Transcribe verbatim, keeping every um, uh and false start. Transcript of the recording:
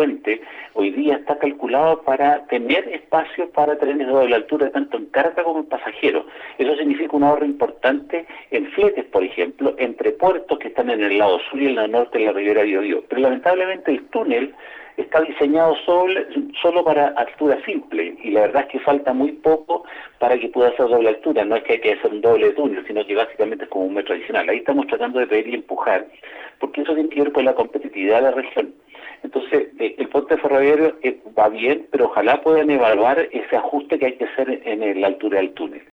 puente hoy día está calculado para tener espacio para trenes de doble altura, tanto en carga como en pasajeros. Eso significa un ahorro importante en fletes, por ejemplo, entre puertos que están en el lado sur y en el lado norte de la Ribera Biobío. Pero lamentablemente el túnel está diseñado solo, solo para altura simple, y la verdad es que falta muy poco para que pueda ser doble altura. No es que hay que hacer un doble túnel, sino que básicamente es como un metro adicional. Ahí estamos tratando de pedir y empujar, porque eso tiene que ver con la competitividad de la región. Entonces, eh, el puente ferroviario eh, va bien, pero ojalá puedan evaluar ese ajuste que hay que hacer en, en la altura del túnel.